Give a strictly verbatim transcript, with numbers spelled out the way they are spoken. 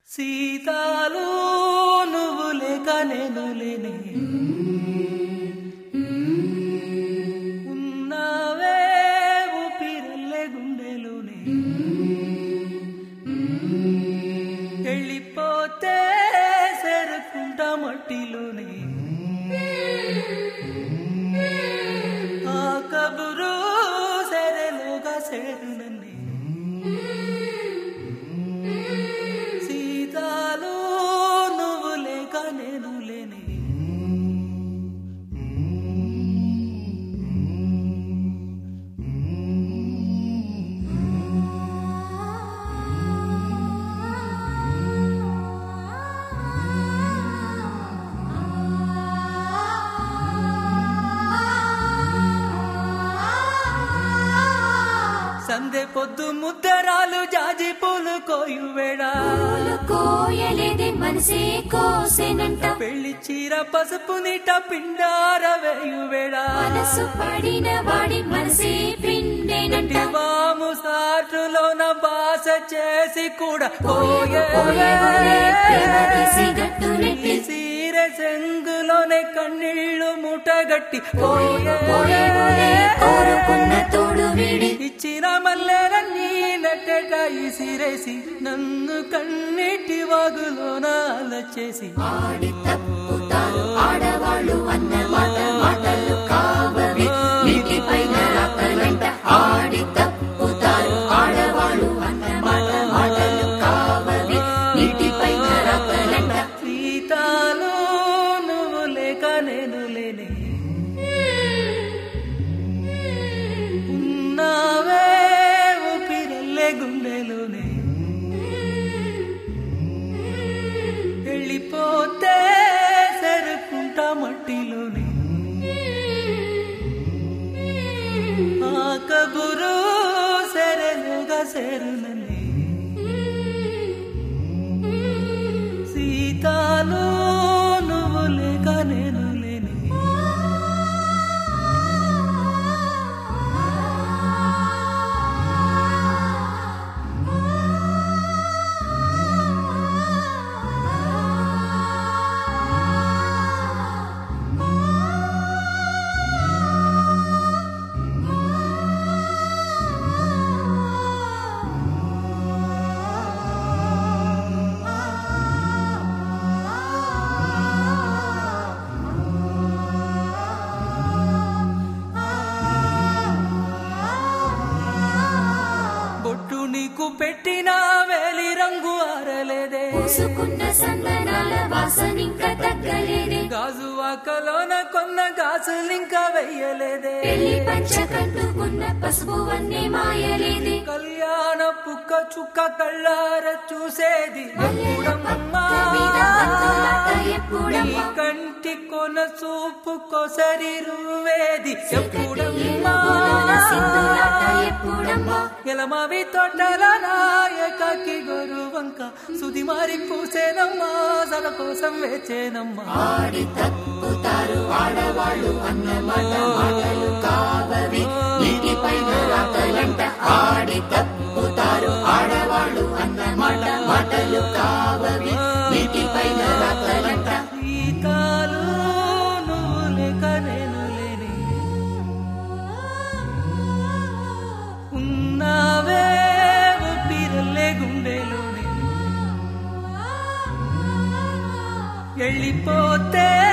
సీతాలు నువ్వు లేక నేను లేనే ఉన్నావే ఊపిరల్లే గుండెలోనే వెళ్ళిపోతే సెరుకుంటా మట్టిలోనే ఆ కబురు సెరలోగా సేరునన్నే సీతాలు నువ్వు లేక నేను లేనే సందే పొద్దు ముద్దరాలు జాజి పూలు కోయు వేడా కోయలేదే మనసే కోసేనంట పెళ్లి చీర పసుపు నీట పిండార వేయు వేడా మనసు పడిన వాడి మనసే పిండేనంట వాము సాటులోన బాస చేసి కూడా సీర సెంగులోనే కన్నీళ్లు ముటగట్టి కోరుకున్న తోడు వీడి ఇచ్చిన మల్లెలన్నీ నట్టేట ఇసిరేసి నన్ను కన్నీటి వాగులోన అలచేసి ఆడి తప్పుతారు ఆడవాళ్ళు అన్న మాట మాటలు కావవి నీటి పైన రాకలంట ఆడి తప్పుతారు ఆడవాళ్ళు అన్న మాట మాటలు కావవి నీటి పైన రాకలంట సీతాలు నువ్వు లేక నేను లేనే ఉన్నావే ఊపిరల్లే గుండెలోనే వెళ్ళిపోతే సెరుకుంటా మట్టిలోనే ఆ కబురు సెరలుగా సేరునన్నే సీతాలు నువ్వు లేక నేను లేనే బొట్టు నీకు పెట్టిన వేలి రంగు ఆరలేదే పూసుకున్న సందనాల వాసనింక తగ్గలేదే గాజు వాకలోన కొన్న గాజులింకా వెయ్యలేదే పెళ్లి పంచ కట్టుకున్న పసుపు వన్నే మాయలేదే కళ్యాణ పుక్క చుక్క కళ్ళార చూసేది ఎప్పుడమ్మా నీ కంటి కొన చూపు కొసరి రువేది ఎప్పుడమ్మా ఎలమావి తోటల నాయకకి గొరువంక సుది మారి పూసేనమ్మా సల కోసం వేచేనమ్మా ఆడి తప్పుతారు ఆడవాళ్ళు అన్న మాట మాటలు కావవి నీటి పైన రాకలంట ఆడి తప్పుతారు ఆడవాళ్ళు అన్న మాట మాటలు కావవి నీటి పైన రాకలంట సీతాలు నువ్వు లేక నేను లేనే ఉన్నావే ఊపిరల్లే గుండెలోనే వెళ్ళిపోతే